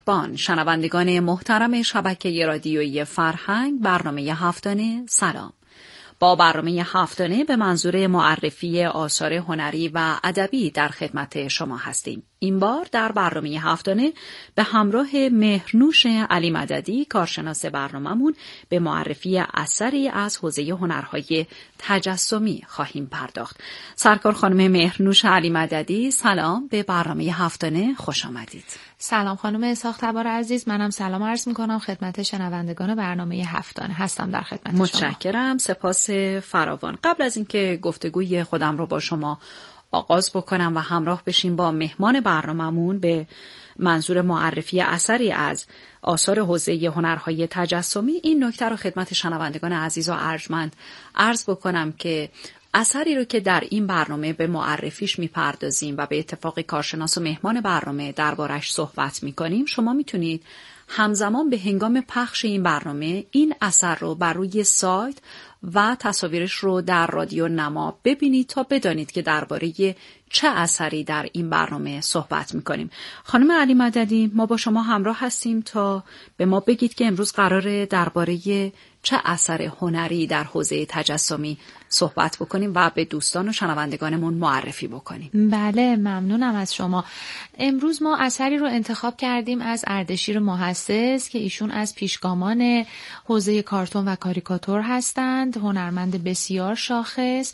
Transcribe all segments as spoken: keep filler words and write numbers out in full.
بان شنوندگان محترم شبکه رادیویی فرهنگ، برنامه هفتانه سلام. با برنامه هفتانه به منظور معرفی آثار هنری و ادبی در خدمت شما هستیم. این بار در برنامه هفتانه به همراه مهرنوش علی مددی، کارشناس برنامه‌مون، به معرفی اثری از حوزه هنرهای تجسمی خواهیم پرداخت. سرکار خانم مهرنوش علی مددی، سلام، به برنامه هفتانه خوش آمدید. سلام خانم اسحاق تبار عزیز، منم سلام عرض میکنم خدمت شنوندگان برنامه هفتانه. هستم در خدمت شما. متشکرم، سپاس فراوان. قبل از اینکه گفتگوی خودم رو با شما آغاز بکنم و همراه بشیم با مهمان برنامه‌مون به منظور معرفی اثری از آثار حوزه هنرهای تجسمی، این نکته رو خدمت شنوندگان عزیز و ارجمند عرض بکنم که اثری رو که در این برنامه به معرفیش میپردازیم و به اتفاق کارشناس و مهمان برنامه دربارش صحبت میکنیم، شما میتونید همزمان به هنگام پخش این برنامه این اثر رو بر روی سایت و تصاویرش رو در رادیو نما ببینید تا بدانید که درباره چه اثری در این برنامه صحبت میکنیم. خانم علی مددی، ما با شما همراه هستیم تا به ما بگید که امروز قراره درباره چه اثر هنری در حوزه تجسمی صحبت بکنیم و به دوستان و شنوندگانمون معرفی بکنیم. بله، ممنونم از شما. امروز ما اثری رو انتخاب کردیم از اردشیر محسس که ایشون از پیشگامان حوزه کارتون و کاریکاتور هستند، هنرمند بسیار شاخص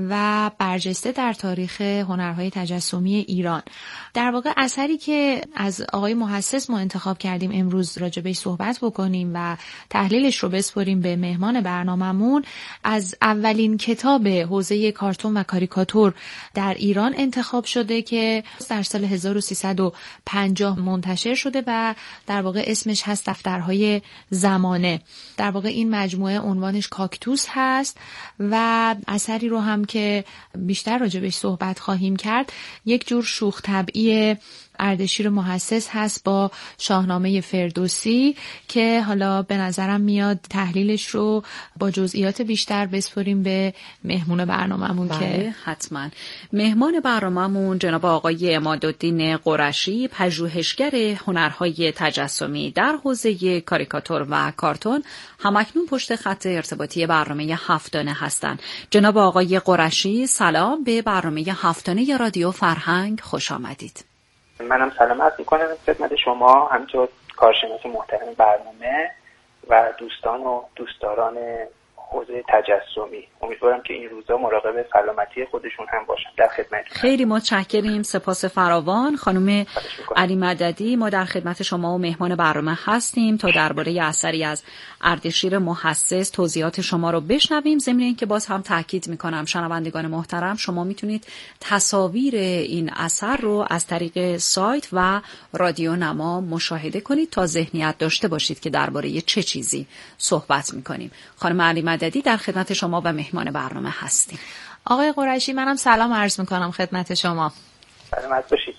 و برجسته در تاریخ هنرهای تجسمی ایران. در واقع اثری که از آقای محسس ما انتخاب کردیم امروز راجبش صحبت بکنیم و تحلیلش رو بسپاریم به مهمان برنامه‌مون، از اولین کتاب حوزه کارتون و کاریکاتور در ایران انتخاب شده که در سال هزار و سیصد و پنجاه منتشر شده و در واقع اسمش هست دفترهای زمانه. در واقع این مجموعه عنوانش کاکتوس هست و اثری رو هم که بیشتر راجبش صحبت خواهیم کرد، یک جور شوخ طبعی اردشیر محسس هست با شاهنامه فردوسی که حالا به نظرم میاد تحلیلش رو با جزئیات بیشتر بسپاریم به مهمون برنامه‌مون. بله، که حتما. مهمان برنامه‌مون جناب آقای عمادالدین قرشی، پژوهشگر هنرهای تجسمی در حوزه کاریکاتور و کارتون، همکنون پشت خط ارتباطی برنامه هفتانه هستند. جناب آقای قرشی، سلام، به برنامه هفتانه رادیو فرهنگ خوش آمدید. منم سلام عرض می‌کنم خدمت شما، همینطور کارشناس محترم برنامه و دوستان و دوستداران حوزه تجسمی. امیدوارم که این روزا مراقب سلامتی خودشون هم باشن. در خدمتتون. خیلی متشکریم، سپاس فراوان. خانم علی مددی، ما در خدمت شما و مهمان برنامه هستیم تا درباره اثری از اردشیر محسس توضیحات شما رو بشنویم. ضمن اینکه باز هم تاکید میکنم شنوندگان محترم، شما میتونید تصاویر این اثر رو از طریق سایت و رادیو نما مشاهده کنید تا ذهنیت داشته باشید که درباره چه چیزی صحبت میکنیم. خانم علی مددی، در خدمت شما و مهمان برنامه هستیم. آقای قرشی، منم سلام عرض میکنم خدمت شما. سلامت باشید.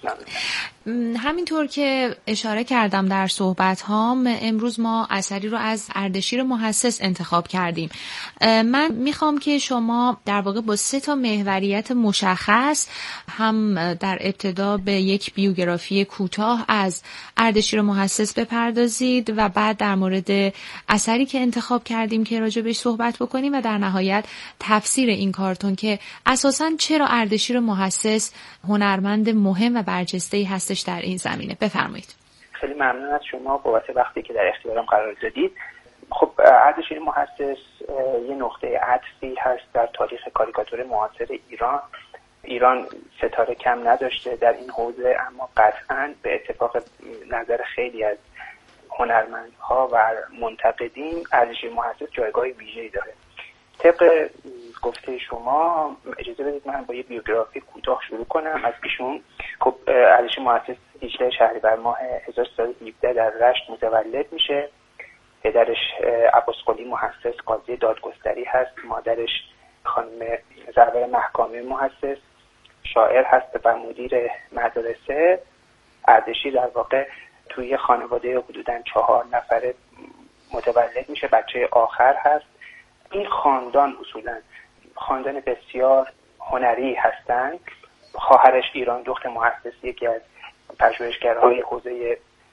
همینطور که اشاره کردم در صحبت هام، امروز ما اثری رو از اردشیر محسس انتخاب کردیم. من میخوام که شما در واقع با سه تا محوریت مشخص، هم در ابتدا به یک بیوگرافی کوتاه از اردشیر محسس بپردازید و بعد در مورد اثری که انتخاب کردیم که راجع بهش صحبت بکنیم و در نهایت تفسیر این کارتون که اساساً چرا اردشیر محسس هنرمند مهم و برجسته‌ای هستش در این زمینه. بفرمایید. خیلی ممنون از شما بابت وقتی که در اختیارم قرار دادید. خب اردشیر محسس یه نقطه عطفی هست در تاریخ کاریکاتور معاصر ایران. ایران ستاره کم نداشته در این حوزه، اما قطعاً به اتفاق نظر خیلی از هنرمندها و منتقدین اردشیر محسس جایگاه ویژه‌ای داره. طبق گفته شما اجازه بدید من با یه بیوگرافی کوتاه شروع کنم از ایشون. خب اردشیر محسس هجده شهریور ماه هزار و سیصد و هفده در رشت متولد میشه. پدرش عباسقلی محسس قاضی دادگستری هست، مادرش خانم زرور محکامه محسس شاعر هست و مدیر مدرسه. اردشیر در واقع توی خانواده حدوداً چهار نفره متولد میشه، بچه آخر هست. این خاندان اصولاً خاندان بسیار هنری هستند. خواهرش ایران دخت محسس یکی از پژوهشگرهای حوزه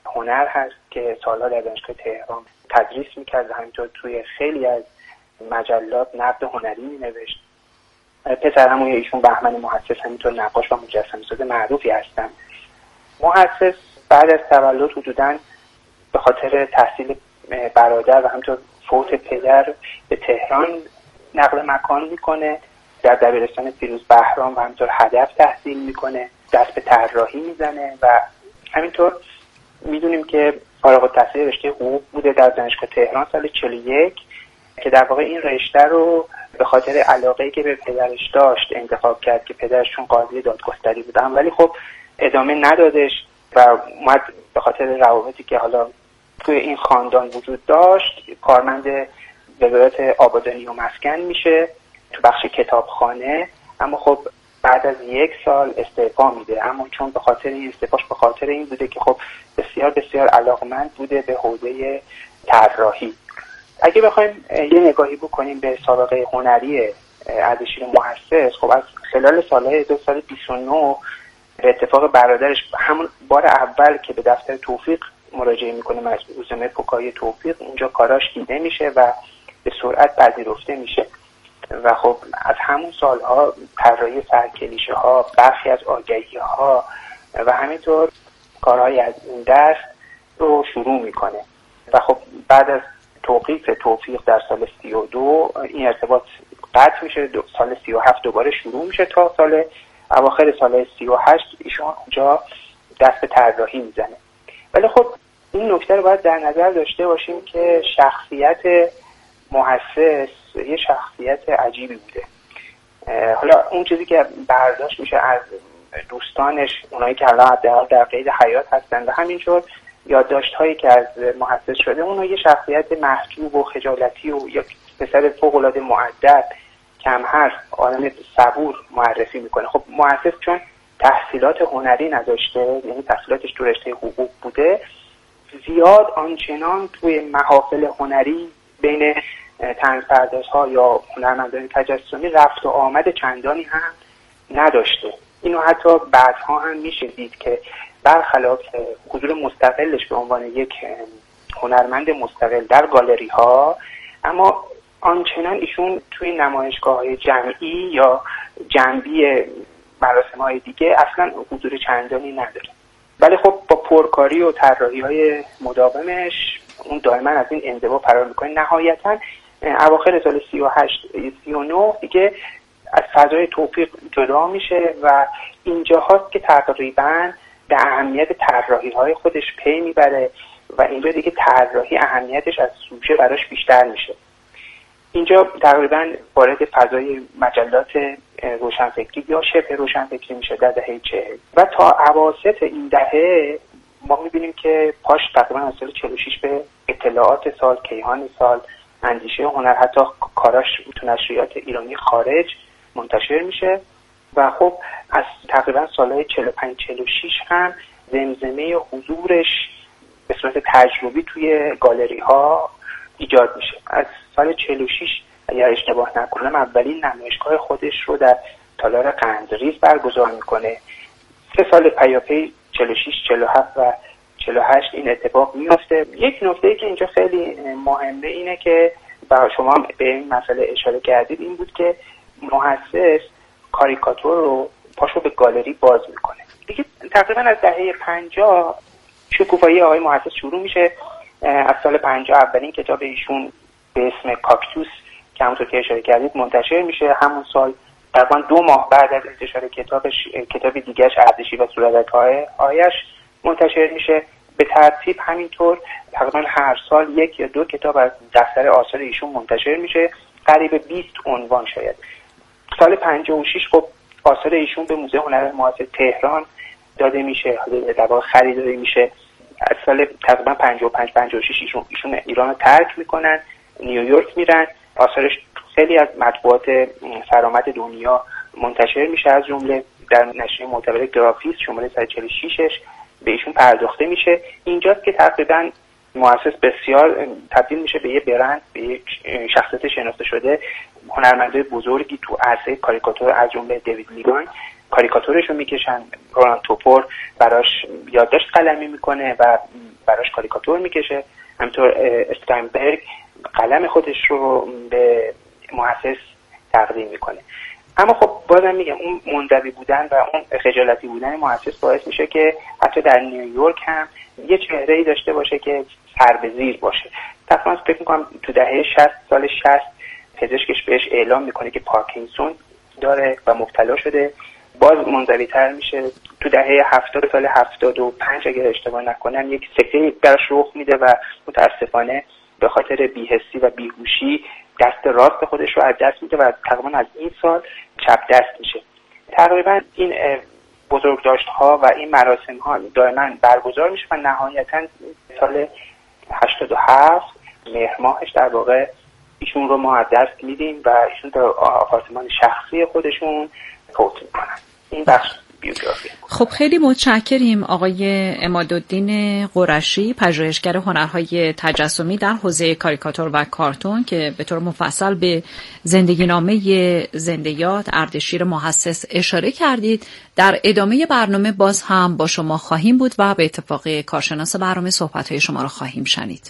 هنر هست که سالها در دانشگاه تهران تدریس میکرد و همینطور توی خیلی از مجلات نقد هنری مینوشت. پسرعموی ایشون بهمن محسس همینطور نقاش و مجسمه‌ساز معروفی هستن. محسس بعد از تولد حدوداً به خاطر تحصیل برادر و همینطور فوت پدر به تهران نقل مکان میکنه، در دبیرستان فیروز بهرام و همینطور هدف تحصیل میکنه، دست به طراحی میزنه و همینطور میدونیم که فارغ التحصیل رشته حقوق بوده در دانشگاه تهران سال چهل و یک که در واقع این رشته رو به خاطر علاقه‌ای که به پدرش داشت انتخاب کرد که پدرشون قاضی دادگستری بودن، ولی خب ادامه ندادش و اومد به خاطر روابطی که حالا توی این خاندان وجود داشت کارمند وزارت آبادانی و مسکن میشه تو بخش کتابخانه. اما خب بعد از یک سال استعفا میده، اما چون به خاطر این استعفاش به خاطر این بوده که خب بسیار بسیار علاقمند بوده به حوزه طراحی. اگه بخوایم یه نگاهی بکنیم به سابقه هنری اردشیر محسس، خب از خلال سالهای دو سال بیست و نه به اتفاق برادرش همون بار اول که به دفتر توفیق مراجعه میکنه، روزنامه پوکای توفیق، اونجا کاراش دیده میشه و به سرعت پذیرفته میشه و خب از همون سالها طراحی سرکلیشه ها، برخی از آگهی ها و همینطور کارهای از این دست رو شروع میکنه و خب بعد از توقیف توفیق در سال سی و دو این ارتباط قطع میشه، سال سی و هفت دوباره شروع میشه تا سال اواخر سال سی و هشت ایشون اونجا دست به طراحی میزنه. ولی خب این نکته رو باید در نظر داشته باشیم که شخصیت محسس یه شخصیت عجیبی بوده. حالا اون چیزی که برداشت میشه از دوستانش، اونایی که الان در قید حیات هستن و همینطور یادداشت‌هایی که از محسس شده، اونها یه شخصیت محجوب و خجالتی و یک پسر فوق‌العاده مؤدب کم حرف، آدم صبور معرفی میکنه. خب محسس چون تحصیلات هنری نداشته، یعنی تحصیلاتش تو رشته حقوق بوده، زیاد آنچنان توی محافل هنری بین طنزپردازها یا هنرمندان تجسمی رفت و آمد چندانی هم نداشته. اینو حتی بعدها هم میشه دید که برخلاف حضور مستقلش به عنوان یک هنرمند مستقل در گالری ها، اما آنچنان ایشون توی نمایشگاه‌های جمعی یا جنبی مراسم‌های دیگه اصلا حضور چندانی نداره. ولی خب با پرکاری و طراحی‌های مداومش اون دائما از این انزوا فرار میکنه. نهایتاً اواخر سال سی و هشت سی و نه دیگه از فضای توفیق جدا میشه و اینجا هاست که تقریباً به اهمیت طراحی‌های خودش پی میبره و اینجا دیگه طراحی اهمیتش از سوژه براش بیشتر میشه. اینجا تقریباً وارد فضای مجلات روشنفکری یا شبه روشنفکری میشه در دهه چهل و تا اواسط این دهه ما میبینیم که پاش تقریباً از سال چهل و شش به اطلاعات سال، کیهان سال، اندیشه هنر، حتی کاراش تو نشریات ایرانی خارج منتشر میشه و خب از تقریباً سالهای چهل و پنج چهل و شش هم زمزمه حضورش به صورت تجربی توی گالری ها ایجاد میشه. از سال چهل و شش اگر اشتباه نکنم اولین نمایشگاه خودش رو در تالار قندریز برگزار میکنه. سه سال پیاپی چهل و شش چهل و هفت و چهل و هشت این اتفاق میفته. یک نکته‌ای که اینجا خیلی مهمه اینه که با شما به این مسئله اشاره کردید، این بود که محسس کاریکاتور رو پاشو به گالری باز میکنه. دیگه تقریبا از دهه پنجاه شکوفایی آقای محسس شروع میشه. از سال پنجاه اولین کتاب ایشون به اسم کاکتوس که همونطور که اشاره کردید منتشر میشه. همون سال تقریبا دو ماه بعد از انتشار کتابش کتاب دیگه‌اش اردشیر و صورت‌هایش منتشر میشه. به ترتیب همینطور تقریبا هر سال یک یا دو کتاب از دفتر آثار ایشون منتشر میشه، قریب بیست عنوان شاید. سال پنجاه و شش خب آثار ایشون به موزه هنر معاصر تهران داده میشه، در واقع خریداری میشه. از سال تقریبا پنجاه و پنج پنجاه و شش ایشون ایشون ایران رو ترک میکنن، نیویورک میرن. آثارش خیلی از مطبوعات سرآمد دنیا منتشر میشه، از جمله در نشریه معتبر گرافیست شماره صد و چهل و شش به ایشون پرداخته میشه. اینجاست که تقریبا مؤسس بسیار تبدیل میشه به یه برند، به یک شخصیت شناخته شده. هنرمندای بزرگی تو عرصه کاریکاتور از جمله دیوید لیگان کاریکاتورش رو میکشن، رولان توپور براش یادداشت قلمی میکنه و براش کاریکاتور میکشه. همینطور استاینبرگ قلم خودش رو به محسس تقدیم میکنه. اما خب بازم میگم اون منزوی بودن و اون خجالتی بودن محسس باعث میشه که حتی در نیویورک هم یه چهره‌ای داشته باشه که سر به زیر باشه. تقریبا فکر میکنم تو دهه شصت، سال شصت پزشکش بهش اعلام میکنه که پارکینسون داره و مبتلا شده. باز منزوی تر میشه. تو دهه هفتاد، سال هفتاد و پنج اگر اشتباه نکنم، یک سکته براش رخ میده و متاسفانه به خاطر بی‌حسی و بیهوشی دست راست خودش رو از دست میده و تقریبا از این سال چپ دست میشه. تقریبا این بزرگداشت‌ها و این مراسم‌ها دائما برگزار میشه و نهایتاً سال هشتاد و هفت مهر ماهش در واقع ایشون رو ما از دست میدیم و ایشون در آپارتمان شخصی خودشون فوت میکنن. این بخش بیوگرافی. خب خیلی متشکریم آقای عمادالدین قرشی، پژوهشگر هنرهای تجسمی در حوزه کاریکاتور و کارتون، که به طور مفصل به زندگی نامه زنده‌یاد اردشیر محسس اشاره کردید. در ادامه برنامه باز هم با شما خواهیم بود و به اتفاق کارشناس برنامه صحبت‌های شما را خواهیم شنید.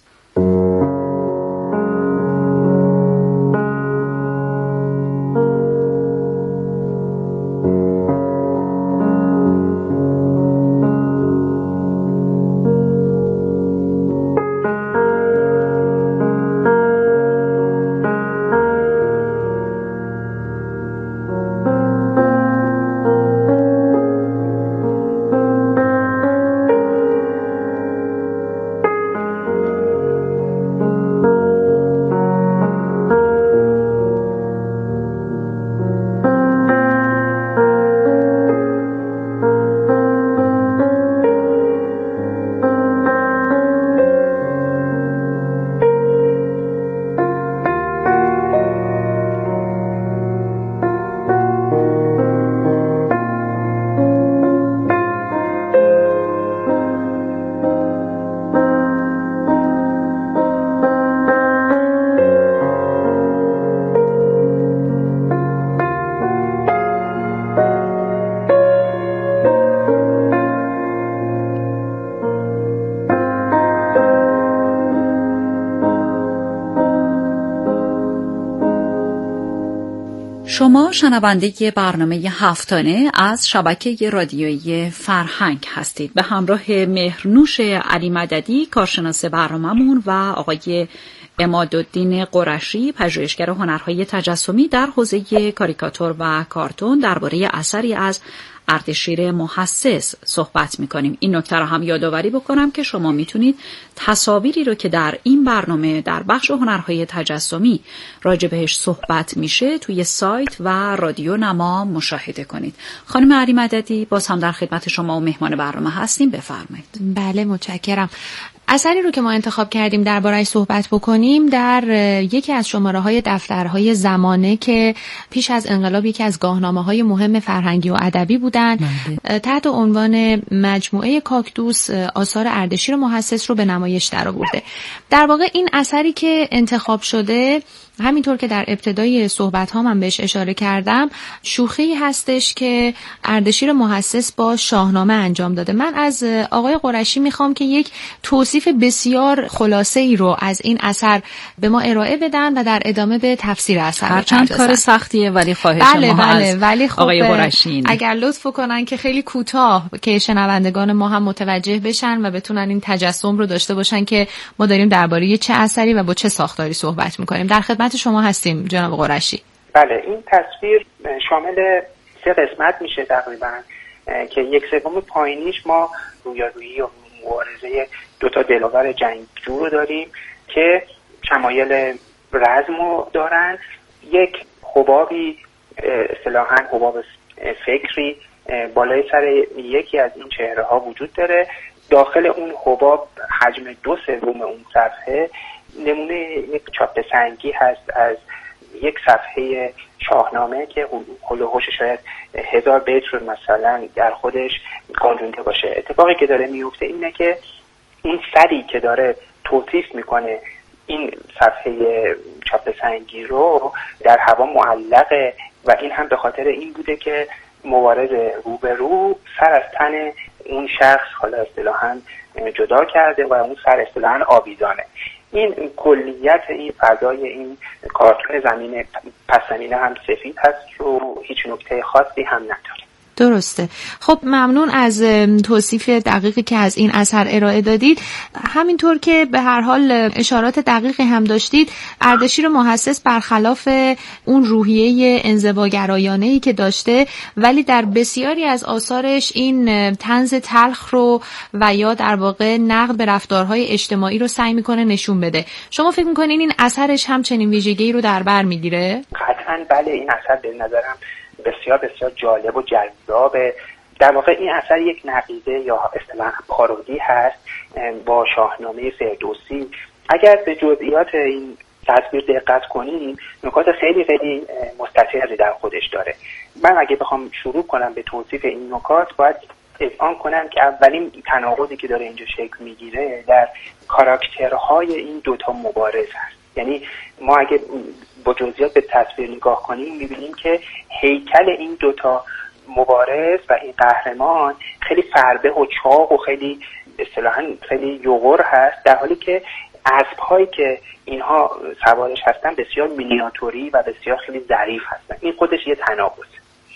شما شنونده برنامه هفتانه از شبکه رادیویی فرهنگ هستید. به همراه مهرنوش علی مددی، کارشناس برنامه‌مون، و آقای عمادالدین قرشی، پژوهشگر هنرهای تجسمی در حوزه کاریکاتور و کارتون، درباره اثری از اردشیر محسس صحبت می‌کنیم. این نکته رو هم یادآوری بکنم که شما میتونید تصاویری رو که در این برنامه در بخش هنرهای تجسمی راجع بهش صحبت میشه توی سایت و رادیو نما مشاهده کنید. خانم علی مددی، باز هم در خدمت شما و مهمان برنامه هستیم، بفرمایید. بله، متشکرم. اثری رو که ما انتخاب کردیم درباره‌اش صحبت بکنیم در یکی از شماره‌های دفترهای زمانه که پیش از انقلاب یکی از گاهنامه‌های مهم فرهنگی و ادبی بودن، تحت عنوان مجموعه کاکتوس آثار اردشیر محسس رو به نمایش درآورده. در واقع این اثری که انتخاب شده، همینطور که در ابتدای صحبت ها من بهش اشاره کردم، شوخی هستش که اردشیر محسس با شاهنامه انجام داده. من از آقای قرشی میخوام که یک توصیف بسیار خلاصه ای رو از این اثر به ما ارائه بدن و در ادامه به تفسیر اثر بپردازن. هرچند کار سختیه ولی خواهش بله ما بله از ولی خب آقای قرشی اگر لطف کنن که خیلی کوتاه که شنوندگان ما هم متوجه بشن و بتونن این تجسم رو داشته باشن که ما داریم درباره چه اثری و با چه ساختاری صحبت میکنیم. در خدمت شما هستیم جناب قرشی. بله، این تصویر شامل سه قسمت میشه تقریبا، که یک سوم پایینیش ما رویارویی و مبارزه دوتا دلاور جنگجو رو داریم که شمایل رزم رو دارن. یک حبابی، اصطلاحاً حباب فکری، بالای سر یکی از این چهره ها وجود داره. داخل اون حباب حجم دو سوم اون صفحه نمونه یک چاپ سنگی هست از یک صفحه شاهنامه که هول و هوش شاید هزار بیت رو مثلا در خودش گنجونده باشه. اتفاقی که داره میفته اینه که این سری که داره توصیف میکنه این صفحه چاپ سنگی رو در هوا معلقه و این هم به خاطر این بوده که مبارز روبرو سر از تن اون شخص حالا اصطلاحاً جدا کرده و اون سر اصطلاحاً آویزانه. این کلیت این فضای این کارتون زمین پس زمینه هم سفید هست و هیچ نکته خاصی هم نداره. درسته. خب ممنون از توصیف دقیقی که از این اثر ارائه دادید. همینطور که به هر حال اشارات دقیقی هم داشتید، اردشیر محسس برخلاف اون روحیه انزواگرایانه‌ای که داشته، ولی در بسیاری از آثارش این طنز تلخ رو و یا در واقع نقد به رفتارهای اجتماعی رو سعی میکنه نشون بده. شما فکر میکنین این اثرش هم چنین ویژگی رو در بر میگیره؟ قطعاً بله. این اثر به نظرم بسیار بسیار جالب و جذابه. در واقع این اثر یک نقیضه یا اصطلاحاً پارودی هست با شاهنامه فردوسی. اگر به جزئیات این تصویر دقت کنیم، نکات خیلی خیلی مستطیلی در خودش داره. من اگه بخوام شروع کنم به توصیف این نکات، باید اذعان کنم که اولین تناقضی که داره اینجا شکل میگیره در کاراکترهای این دوتا مبارز هست. یعنی ما اگه با جزئیات به تصویر نگاه کنیم، میبینیم که هیکل این دوتا مبارز و این قهرمان خیلی فربه و چاق و خیلی اصطلاحاً خیلی یوغر هست، در حالی که اسب‌هایی که اینها سوارش هستن بسیار مینیاتوری و بسیار خیلی ظریف هستن. این خودش یه تناقض.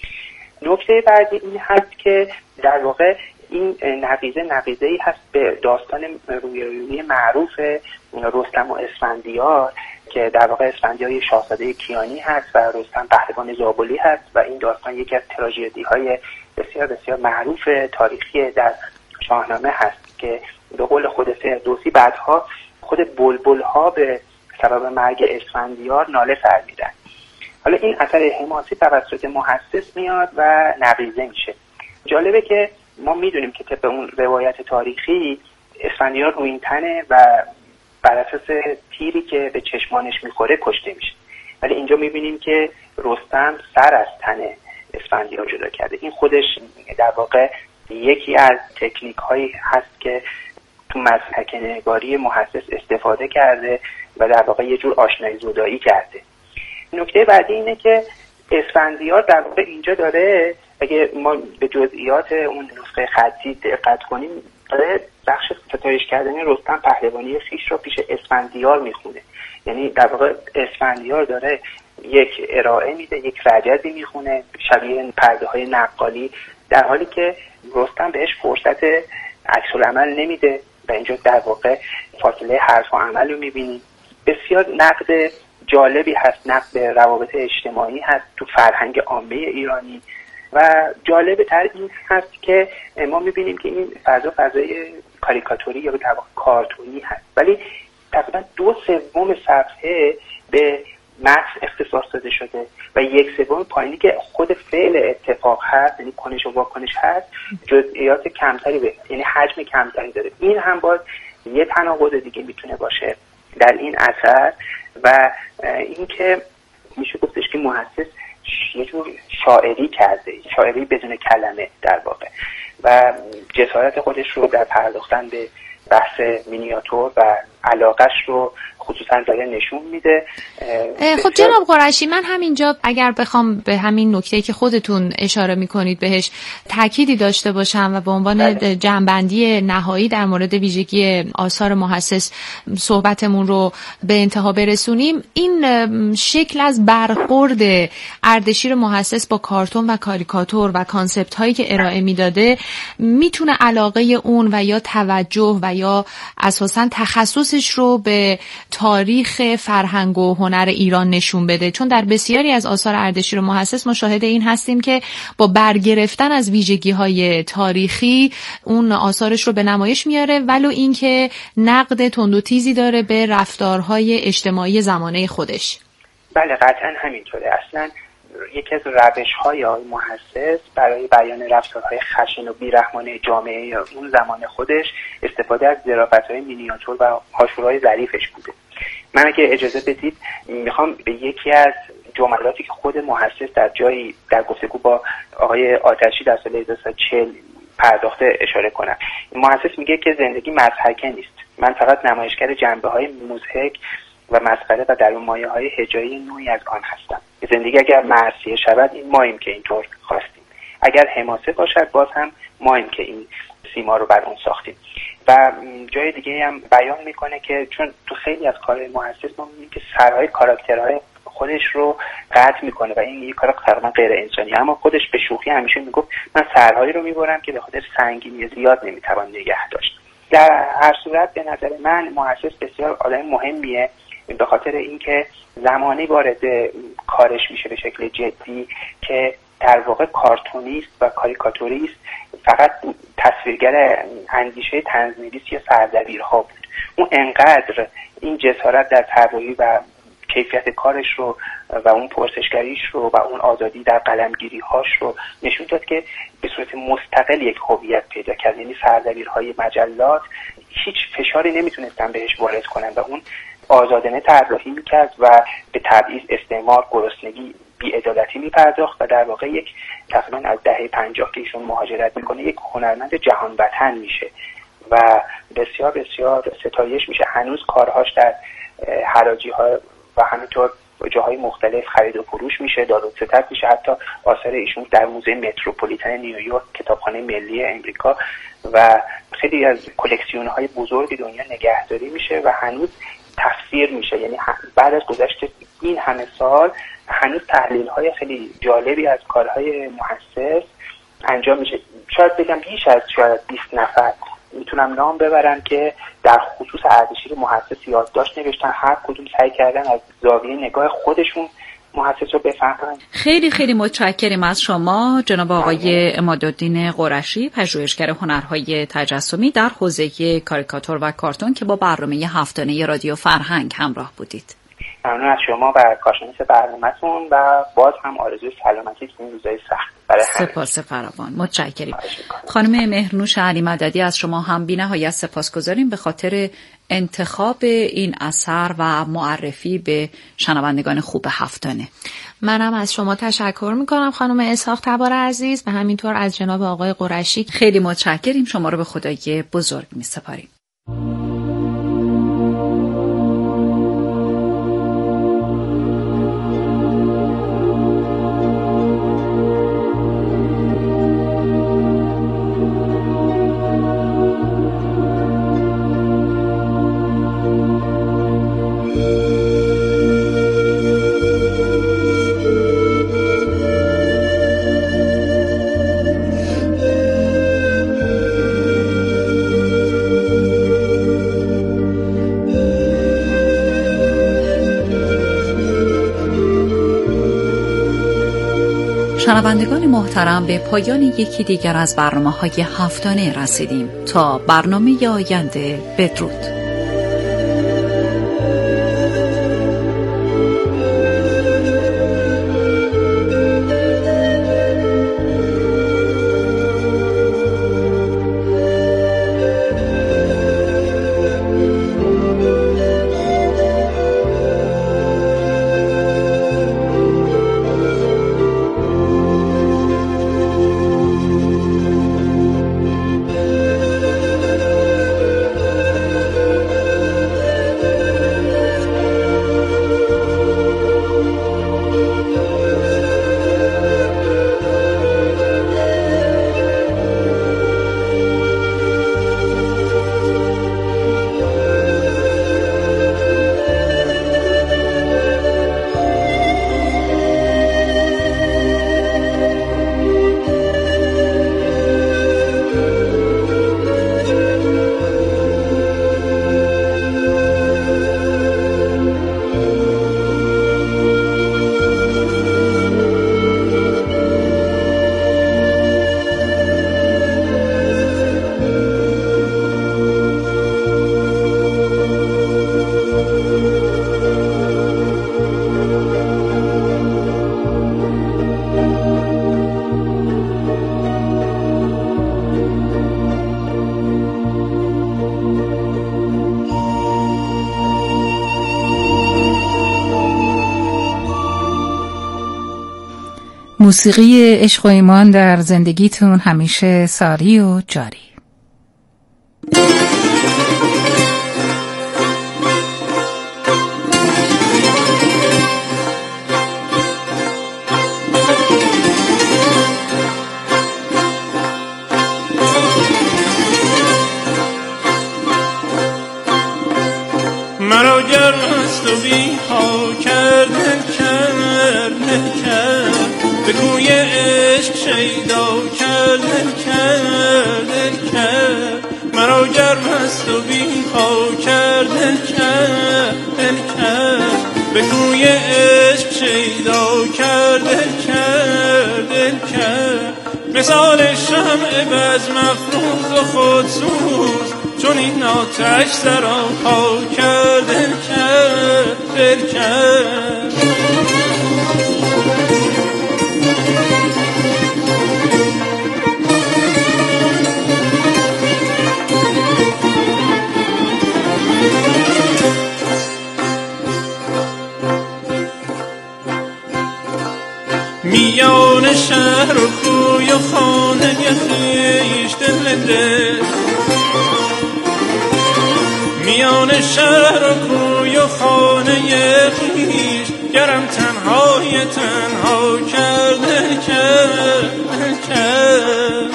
نکته بعدی این هست که در واقع این نقیضه نقیضه‌ای هست به داستان رویارویی معروف رستم و اسفندیار که در واقع اسفندیار شاهزاده کیانی هست و رستم پهلوان زابلی هست و این داستان یکی از تراژدی‌های بسیار بسیار معروف تاریخی در شاهنامه هست که به قول خود فردوسی بعدها خود بلبل‌ها به سبب مرگ اسفندیار ناله فرمیدن. حالا این اثر حماسی توسط محسس میاد و نقیضه میشه. جالبه که ما میدونیم که طبق اون روایت تاریخی اسفندیار رویینتنه و بر اساس تیری که به چشمانش میخوره کشته میشه، ولی اینجا میبینیم که رستم سر از تن اسفندیار جدا کرده. این خودش در واقع یکی از تکنیک هایی هست که تو مسلک نگاری محسس استفاده کرده و در واقع یه جور آشنایی زدایی کرده. نکته بعدی اینه که اسفندیار در واقع اینجا داره، اگه ما به جزئیات اون نسخه خطی دقت کنیم، داره بخش ستایش کردن رستم پهلوانی خویش رو پیش اسفندیار میخونه. یعنی در واقع اسفندیار داره یک ارائه میده، یک رجزی میخونه شبیه پرده های نقالی، در حالی که رستم بهش فرصت عکس العمل نمیده و اینجا در واقع فاصله حرف و عمل رو میبینیم. بسیار نقد جالبی هست، نقد روابط اجتماعی هست تو فرهنگ عامه ایرانی و جالب تر این هست که ما میبینیم که این فضا فضای کاریکاتوری یا در واقع کارتونی هست، ولی تقریبا دو سوم صفحه به متن اختصاص داده شده و یک سوم پایینی که خود فعل اتفاق هست، یعنی کنش و واکنش هست، جزئیات کمتری به یعنی حجم کمتری داره. این هم باز یه تناقض دیگه میتونه باشه در این اثر و اینکه میشه گفتش که محسس یه جور شاعری کرده، شاعری بدون کلمه در واقع، و جسارت خودش رو در پرداختن به بحث مینیاتور و علاقش رو خصوصا داره نشون میده. خب جناب قرشی، من همینجا اگر بخوام به همین نکته که خودتون اشاره میکنید بهش تأکیدی داشته باشم و به عنوان جمع‌بندی نهایی در مورد ویژگی آثار محسس صحبتمون رو به انتها برسونیم، این شکل از برخورد اردشیر محسس با کارتون و کاریکاتور و کانسپت هایی که ارائه میداده میتونه علاقه اون و یا توجه و یا اساساً تخصصش رو به تاریخ فرهنگ و هنر ایران نشون بده، چون در بسیاری از آثار اردشیر محسس ما شاهد این هستیم که با برگرفتن از ویژگی‌های تاریخی اون آثارش رو به نمایش میاره، ولو اینکه نقد تند و تیزی داره به رفتارهای اجتماعی زمانه خودش. بله قطعا همینطوره. اصلا یکی از روش‌های محسس برای بیان رفتارهای خشن و بیرحمانه جامعه اون زمان خودش استفاده از ظرافت‌های مینیاتور و حاشورهای ظریفش بوده. من اگه اجازه بدید میخوام به یکی از جملاتی که خود محسس در جایی در گفتگو با آقای آتشی در سال هزار و سیصد و چهل پرداخته اشاره کنم. محسس میگه که زندگی مضحکه نیست، من فقط نمایشگر جنبه‌های مضحک و مسخره و در اون مایه‌های هجایی نوعی از آن هستم. زندگی اگر معصیه شود این ماییم که اینطور خواستیم، اگر حماسه باشد باز هم ماییم که این سیما رو بر اون ساختیم. و جای دیگه هم بیان میکنه که چون تو خیلی از کارهای محسس ما میبینیم که سرهای کاراکترهای خودش رو قطع میکنه و این یک کار تقریبا غیر انسانی، اما خودش به شوخی همیشه میگفت من سرهایی رو میبرم که به خاطر سنگینی زیاد نمیتوان نگه داشت. در هر صورت به نظر من محسس بسیار آدم مهمیه، به خاطر اینکه زمانی وارد کارش میشه به شکل جدی که در واقع کارتونیست و کاریکاتوریست فقط تصویرگر اندیشه طنزنویس یا سردبیرها بود. اون انقدر این جسارت در طراحی و کیفیت کارش رو و اون پرسشگریش رو و اون آزادی در قلمگیری هاش رو نشون داد که به صورت مستقل یک هویت پیدا کرد. یعنی سردبیرهای مجلات هیچ فشاری نمیتونستن بهش وارد کنن و اون آزادانه طراحی میکرد و به تبعیض، استعمار، گرسنگی، بی‌عدالتی میپرداخت و در واقع یک تقریبا از دهه پنجاه که ایشون مهاجرت میکنه یک هنرمند جهان وطن میشه و بسیار بسیار ستایش میشه. هنوز کارهاش در حراجی ها و همینطور جاهای مختلف خرید و فروش میشه، داد و ستد میشه. حتی آثار ایشون در موزه متروپولیتن نیویورک، کتابخانه ملی امریکا و خیلی از کلکسیون های بزرگ دنیا نگهداری میشه و هنوز تفسیر میشه. یعنی بعد از گذشت این همه سال هنوز تحلیل های خیلی جالبی از کارهای محسس انجام میشه. شاید بگم بیش از شاید بیست نفر میتونم نام ببرم که در خصوص اردشیر محسس یادداشت نوشتن، هر کدوم سعی کردن از زاویه نگاه خودشون محسس رو بفهمن. خیلی خیلی متشکریم از شما جناب آقای عمادالدین قرشی، پژوهشگر هنرهای تجسمی در حوزه کاریکاتور و کارتون که با برنامه هفتانه رادیو فرهنگ همراه بودید. ممنون از شما و کارشناس برنامه‌تون و باز هم آرزوی سلامتی تو این روزهای سخت برای همه. سپاس فراوان، متشکریم. خانم مهرنوش علی مددی از شما هم بی‌نهایت سپاسگزاریم به خاطر انتخاب این اثر و معرفی به شنوندگان خوب هفتانه. منم از شما تشکر میکنم خانم اسحاق تبار عزیز و همینطور از جناب آقای قرشی. خیلی متشکریم، شما رو به خدای بزرگ میسپاریم. شنوندگان محترم، به پایان یکی دیگر از برنامه‌های هفتانه رسیدیم. تا برنامه آینده، بدرود. موسیقی عشق و ایمان در زندگیتون همیشه ساری و جاری. مرا گرم است و بی ها کرده کرده کرد به کوی عشق شیدا کرده کرده کرد مرا گرم است و بی ها کرده کرده کرد به کوی عشق شیدا کرده کرده کرد مثال شمع بزم افروز و خودسوز چون این آتش سرا پا کرده کرده کرد میان شهر و کوی و خانه خیش دل دل میان شهر و کوی و خانه خیش گرم تنهای تنها کرده کرده کرد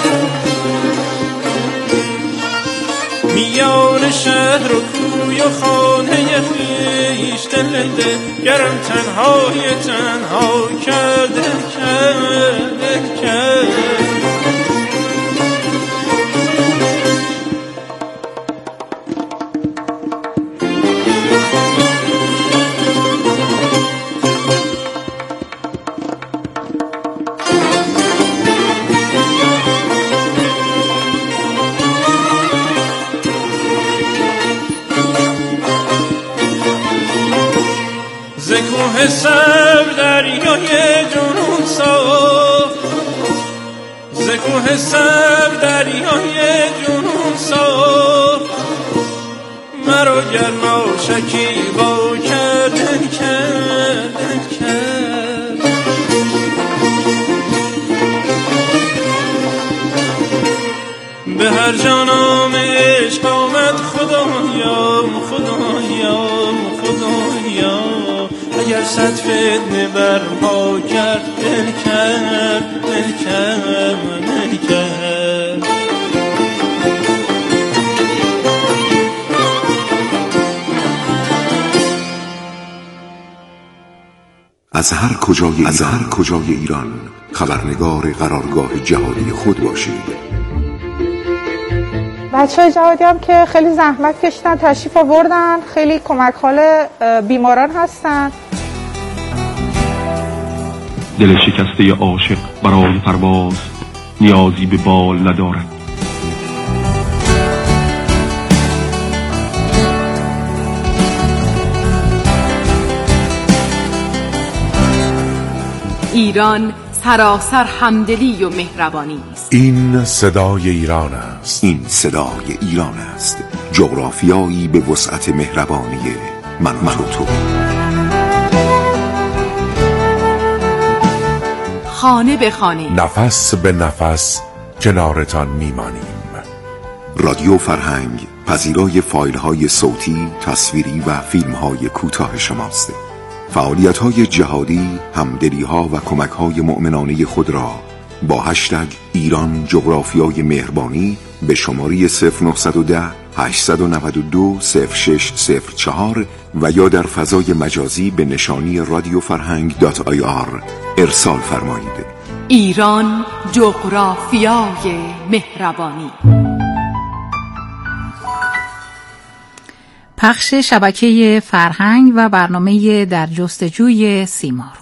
میان شهر و کوی و خانه خیش دل دل گرم تنهای تنها کرده کرده کرد زکوه سر دریای جنون ساخت زکوه سر دریای جنون ساخت مرا گرما شکیبا کرده کرده کرد به هر جانام عشق آمد خدایا خدایا خدایا اگر صد فتنه برپا کرد دل کرد دل کرد دل کرد از هر کجای از هر کجای ایران خبرنگار قرارگاه جهادی خود باشید. بچه‌های جهادی هم که خیلی زحمت کشیدن تشریف آوردن، خیلی کمک حال بیماران هستن. دل شکسته عاشق برای پرواز نیازی به بال ندارد. ایران سراسر همدلی و مهربانی است. این صدای ایران است. این صدای ایران است. جغرافیایی به وسعت مهربانی من من و تو. خانه به خانه، نفس به نفس کنارتان میمانیم. رادیو فرهنگ پذیرای فایل های صوتی، تصویری و فیلم های کوتاه شماست. فعالیت های جهادی، همدلی ها و کمک های مؤمنانه خود را با هشتگ ایران جغرافیای مهربانی به شماره صفر نه یک صفر هشت نه دو صفر شش صفر چهار و یا در فضای مجازی به نشانی رادیو فرهنگ دات آی آر ارسال فرمایید. ایران جغرافیای مهربانی. پخش شبکه فرهنگ و برنامه در جستجوی سیمرغ.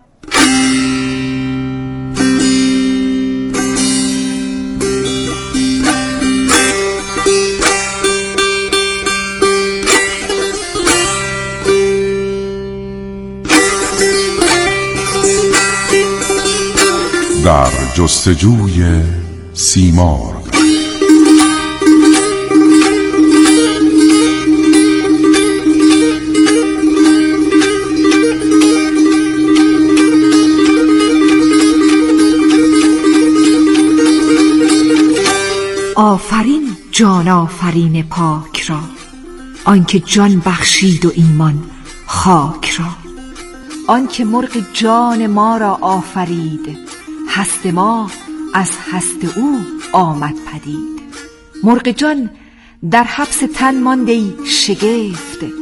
در جستجوی سیمرغ. آفرین جان آفرین پاک را، آنکه جان بخشید و ایمان خاک را. آنکه مرغ جان ما را آفرید، هست ما از هست او آمد پدید. مرغ جان در حبس تن مانده ای شگفت،